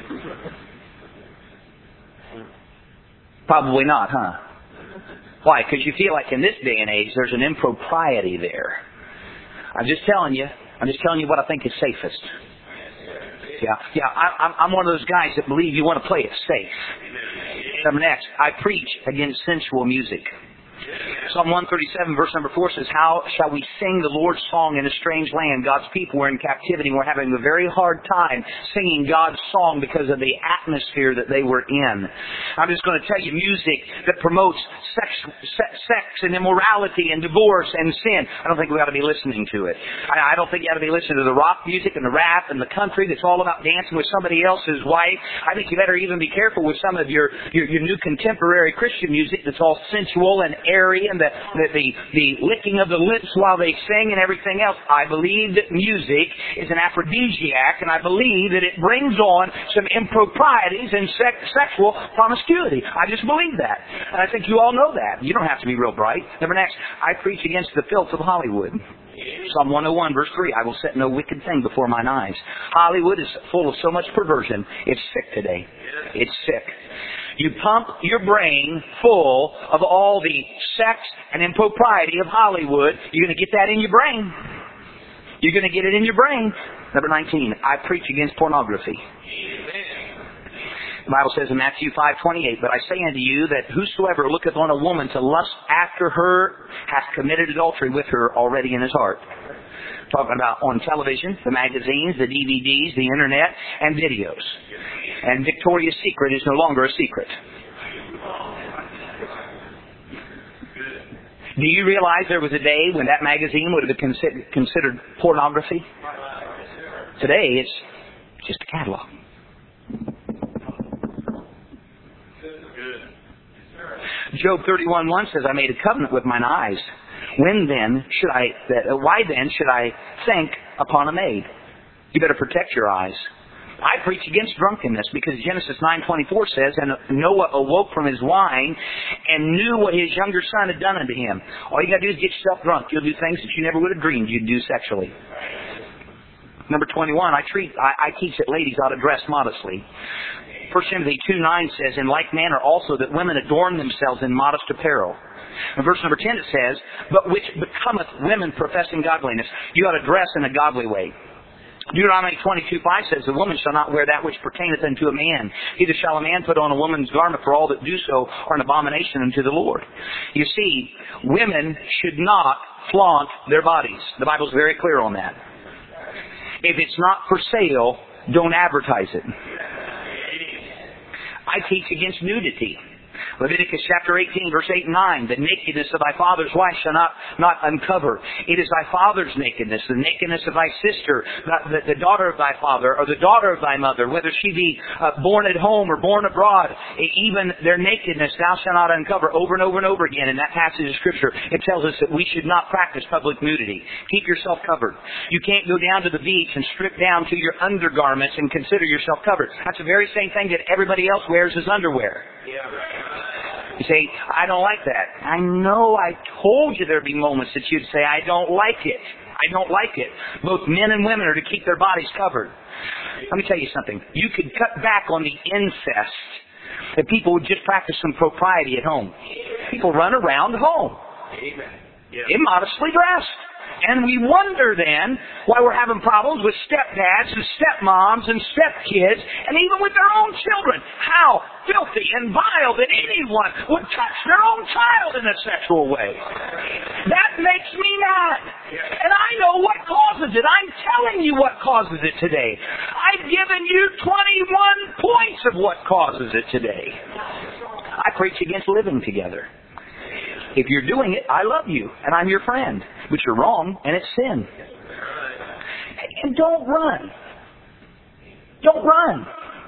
Probably not, huh? Why? Because you feel like in this day and age, there's an impropriety there. I'm just telling you what I think is safest. Yeah. I'm one of those guys that believe you want to play it safe. Number next, I preach against sensual music. Psalm 137 verse number 4 says, how shall we sing the Lord's song in a strange land? God's people were in captivity and were having a very hard time singing God's song because of the atmosphere that they were in. I'm just going to tell you, music that promotes sex and immorality and divorce and sin, I don't think we ought to be listening to it. I don't think you ought to be listening to the rock music and the rap and the country that's all about dancing with somebody else's wife. I think you better even be careful with some of your new contemporary Christian music that's all sensual and airy and the licking of the lips while they sing and everything else. I believe that music is an aphrodisiac, and I believe that it brings on some improprieties and sexual promiscuity. I just believe that. And I think you all know that. You don't have to be real bright. Number next, I preach against the filth of Hollywood. Psalm 101 verse 3, I will set no wicked thing before mine eyes. Hollywood is full of so much perversion. It's sick today. It's sick. You pump your brain full of all the sex and impropriety of Hollywood. You're going to get that in your brain. You're going to get it in your brain. Number 19, I preach against pornography. The Bible says in Matthew 5:28, but I say unto you that whosoever looketh on a woman to lust after her hath committed adultery with her already in his heart. Talking about on television, the magazines, the DVDs, the internet, and videos. And Victoria's Secret is no longer a secret. Do you realize there was a day when that magazine would have been considered pornography? Today, it's just a catalog. Job 31:1 says, I made a covenant with mine eyes. Why then should I think upon a maid? You better protect your eyes. I preach against drunkenness because Genesis 9:24 says, and Noah awoke from his wine and knew what his younger son had done unto him. All you got to do is get yourself drunk. You'll do things that you never would have dreamed you'd do sexually. Number 21, I teach that ladies ought to dress modestly. 1 Timothy 2:9 says, in like manner also that women adorn themselves in modest apparel. In verse number 10 it says, but which becometh women professing godliness. You ought to dress in a godly way. Deuteronomy 22:5 says, the woman shall not wear that which pertaineth unto a man. Neither shall a man put on a woman's garment, for all that do so are an abomination unto the Lord. You see, women should not flaunt their bodies. The Bible's very clear on that. If it's not for sale, don't advertise it. I teach against nudity. Leviticus chapter 18, verse 8 and 9. The nakedness of thy father's wife shall not uncover. It is thy father's nakedness, the nakedness of thy sister, the daughter of thy father, or the daughter of thy mother, whether she be born at home or born abroad. Even their nakedness thou shalt not uncover. Over and over and over again in that passage of Scripture, it tells us that we should not practice public nudity. Keep yourself covered. You can't go down to the beach and strip down to your undergarments and consider yourself covered. That's the very same thing that everybody else wears as underwear. You say, I don't like that. I know I told you there'd be moments that you'd say, I don't like it. I don't like it. Both men and women are to keep their bodies covered. Let me tell you something. You could cut back on the incest if people would just practice some propriety at home. People run around home. Immodestly dressed. And we wonder then why we're having problems with stepdads and stepmoms and stepkids and even with their own children. How filthy and vile that anyone would touch their own child in a sexual way. That makes me mad. And I know what causes it. I'm telling you what causes it today. I've given you 21 points of what causes it today. I preach against living together. If you're doing it, I love you, and I'm your friend. But you're wrong, and it's sin. And don't run. Don't run.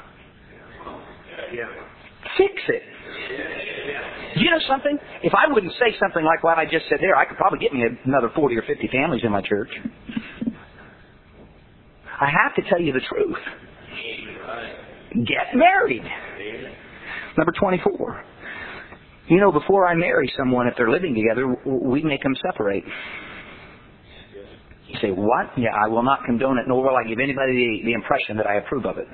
Fix it. You know something? If I wouldn't say something like what I just said there, I could probably get me another 40 or 50 families in my church. I have to tell you the truth. Get married. Number 24. You know, before I marry someone, if they're living together, we make them separate. You say, what? Yeah, I will not condone it, nor will I give anybody the impression that I approve of it.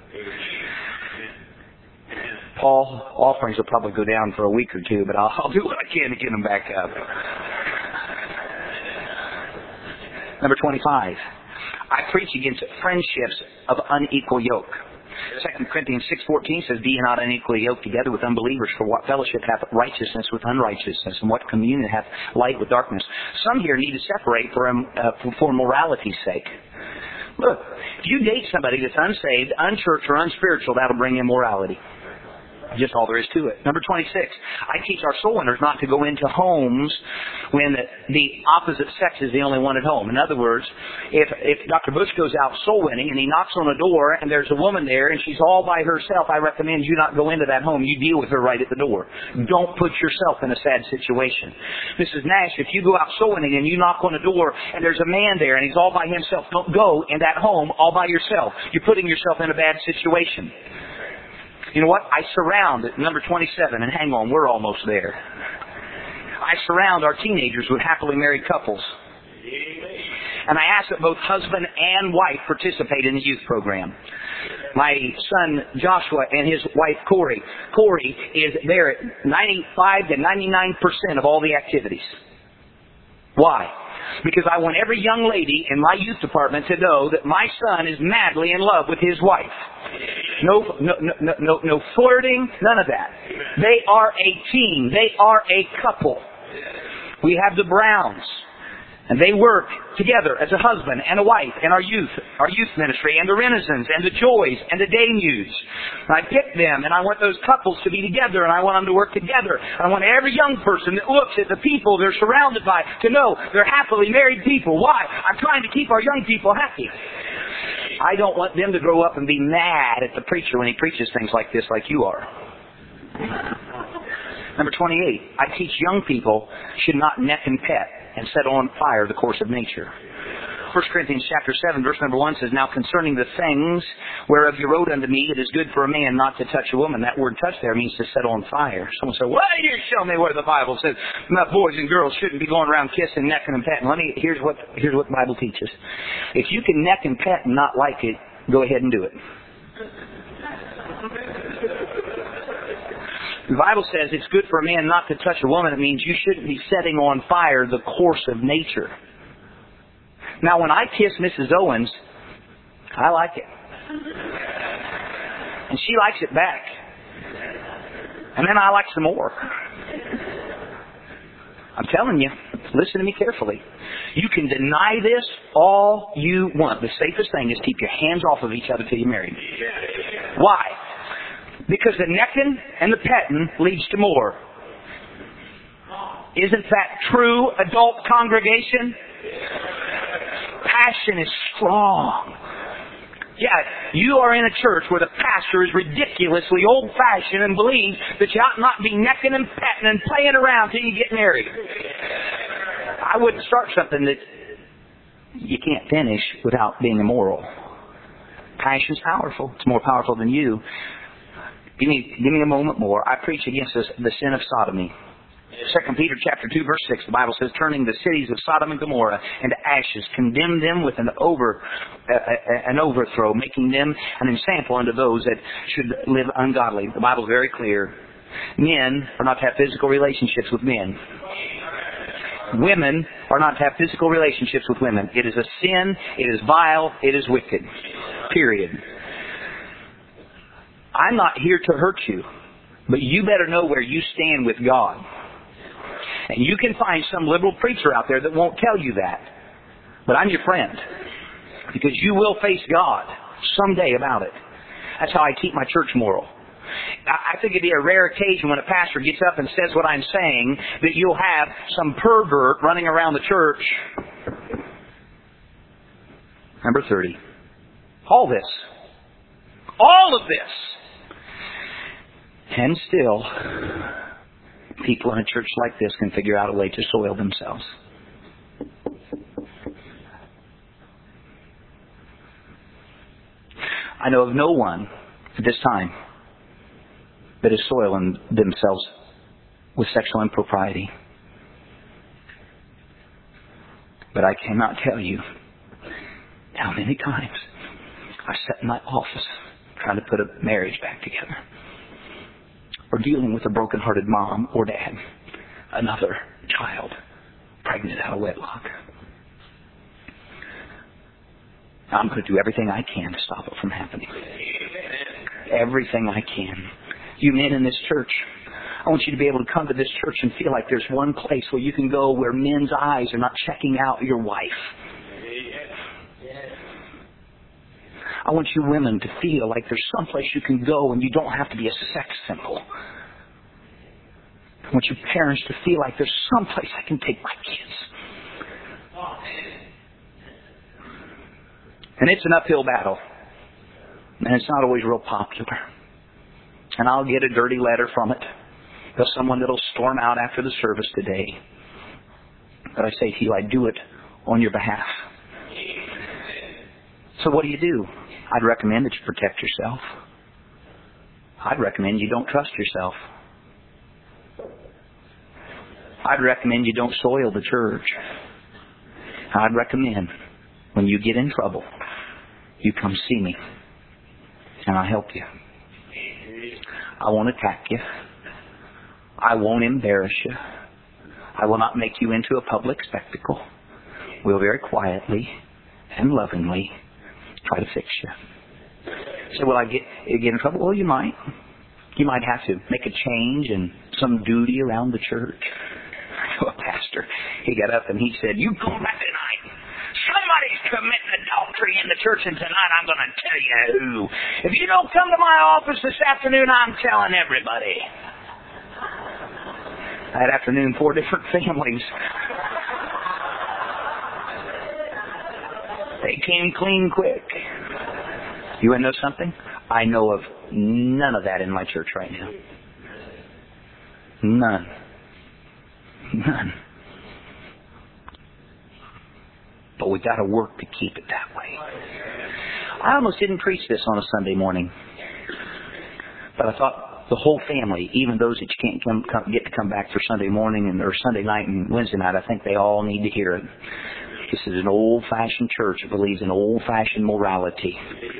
Paul, offerings will probably go down for a week or two, but I'll do what I can to get them back up. Number 25. I preach against friendships of unequal yoke. 2 Corinthians 6:14 says, be ye not unequally yoked together with unbelievers, for what fellowship hath righteousness with unrighteousness, and what communion hath light with darkness. Some here need to separate for morality's sake. Look, if you date somebody that's unsaved, unchurched, or unspiritual, that'll bring immorality. Just all there is to it. Number 26. I teach our soul winners not to go into homes when the opposite sex is the only one at home. In other words, if Dr. Bush goes out soul winning and he knocks on a door and there's a woman there and she's all by herself, I recommend you not go into that home. You deal with her right at the door. Don't put yourself in a sad situation. Mrs. Nash, if you go out soul winning and you knock on a door and there's a man there and he's all by himself, don't go in that home all by yourself. You're putting yourself in a bad situation. You know what? I surround, number 27, and hang on, we're almost there. I surround our teenagers with happily married couples. And I ask that both husband and wife participate in the youth program. My son Joshua and his wife Corey. Corey is there at 95 to 99% of all the activities. Why? Because I want every young lady in my youth department to know that my son is madly in love with his wife. No flirting, none of that. They are a team. They are a couple. We have the Browns. And they work together as a husband and a wife in our youth ministry, and the Renaissance, and the Joys, and the Danews. And I pick them, and I want those couples to be together, and I want them to work together. And I want every young person that looks at the people they're surrounded by to know they're happily married people. Why? I'm trying to keep our young people happy. I don't want them to grow up and be mad at the preacher when he preaches things like this, like you are. Number 28, I teach young people should not neck and pet and set on fire the course of nature. 1 Corinthians chapter 7, verse number 1 says, Now concerning the things whereof you wrote unto me, it is good for a man not to touch a woman. That word touch there means to set on fire. Someone said, well, you show me where the Bible says boys and girls shouldn't be going around kissing, necking, and petting. Here's what the Bible teaches. If you can neck and pet and not like it, go ahead and do it. The Bible says it's good for a man not to touch a woman. It means you shouldn't be setting on fire the course of nature. Now, when I kiss Mrs. Owens, I like it. And she likes it back. And then I like some more. I'm telling you, listen to me carefully. You can deny this all you want. The safest thing is keep your hands off of each other till you're married. Why? Because the necking and the petting leads to more. Isn't that true, adult congregation? Passion is strong. Yeah, you are in a church where the pastor is ridiculously old-fashioned and believes that you ought not be necking and petting and playing around till you get married. I wouldn't start something that you can't finish without being immoral. Passion's powerful. It's more powerful than you. Give me a moment more. I preach against the sin of sodomy. 2 Peter chapter 2, verse 6, the Bible says, turning the cities of Sodom and Gomorrah into ashes, condemn them with an overthrow, making them an example unto those that should live ungodly. The Bible is very clear. Men are not to have physical relationships with men. Women are not to have physical relationships with women. It is a sin, it is vile, it is wicked. Period. I'm not here to hurt you, but you better know where you stand with God. And you can find some liberal preacher out there that won't tell you that. But I'm your friend. Because you will face God someday about it. That's how I keep my church moral. I think it'd be a rare occasion when a pastor gets up and says what I'm saying that you'll have some pervert running around the church. Number 30. All of this. And still, people in a church like this can figure out a way to soil themselves. I know of no one at this time that is soiling themselves with sexual impropriety. But I cannot tell you how many times I sat in my office trying to put a marriage back together, or dealing with a broken-hearted mom or dad, another child pregnant out of wedlock. I'm going to do everything I can to stop it from happening. Everything I can. You men in this church, I want you to be able to come to this church and feel like there's one place where you can go where men's eyes are not checking out your wife. I want you women to feel like there's some place you can go and you don't have to be a sex symbol. I want you parents to feel like there's some place I can take my kids. And it's an uphill battle. And it's not always real popular. And I'll get a dirty letter from it. There's someone that'll storm out after the service today. But I say to you, I do it on your behalf. So what do? I'd recommend that you protect yourself. I'd recommend you don't trust yourself. I'd recommend you don't soil the church. I'd recommend when you get in trouble, you come see me. Can I help you? I won't attack you. I won't embarrass you. I will not make you into a public spectacle. We'll very quietly and lovingly try to fix you. So will I get in trouble? Well, you might. You might have to make a change in some duty around the church. A pastor, he got up and he said, "You go back tonight. Somebody's committing adultery in the church, and tonight I'm going to tell you who. If you don't come to my office this afternoon, I'm telling everybody." That afternoon, 4 different families. They came clean quick. You want to know something? I know of none of that in my church right now. None. But we've got to work to keep it that way. I almost didn't preach this on a Sunday morning. But I thought the whole family, even those that you can't get to come back for Sunday morning or Sunday night and Wednesday night, I think they all need to hear it. This is an old-fashioned church that believes in old-fashioned morality.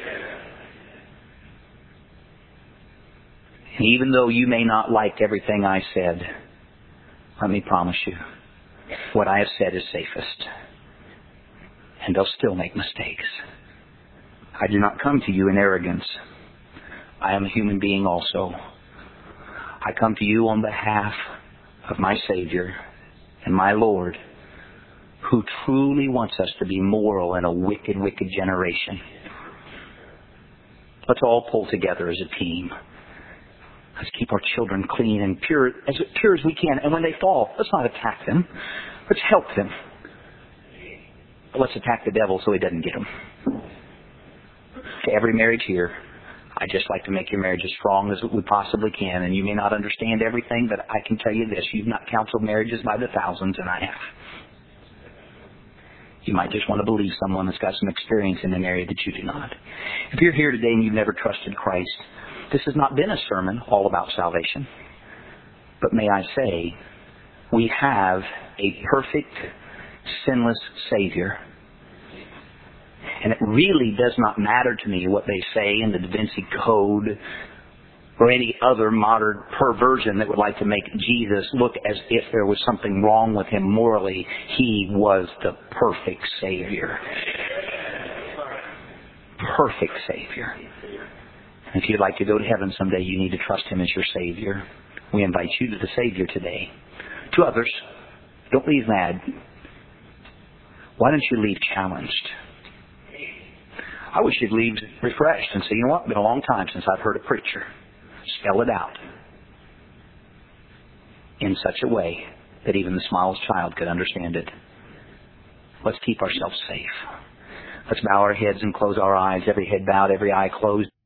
And even though you may not like everything I said, let me promise you, what I have said is safest. And they'll still make mistakes. I do not come to you in arrogance. I am a human being also. I come to you on behalf of my Savior and my Lord, who truly wants us to be moral in a wicked, wicked generation. Let's all pull together as a team. Let's keep our children clean and pure as we can. And when they fall, let's not attack them. Let's help them. But let's attack the devil so he doesn't get them. To every marriage here, I'd just like to make your marriage as strong as we possibly can. And you may not understand everything, but I can tell you this. You've not counseled marriages by the thousands, and I have. You might just want to believe someone that's got some experience in an area that you do not. If you're here today and you've never trusted Christ, this has not been a sermon all about salvation. But may I say, we have a perfect, sinless Savior. And it really does not matter to me what they say in the Da Vinci Code or any other modern perversion that would like to make Jesus look as if there was something wrong with him morally. He was the perfect Savior. Perfect Savior. If you'd like to go to heaven someday, you need to trust Him as your Savior. We invite you to the Savior today. To others, don't leave mad. Why don't you leave challenged? I wish you'd leave refreshed and say, you know what, it's been a long time since I've heard a preacher spell it out in such a way that even the smallest child could understand it. Let's keep ourselves safe. Let's bow our heads and close our eyes, every head bowed, every eye closed.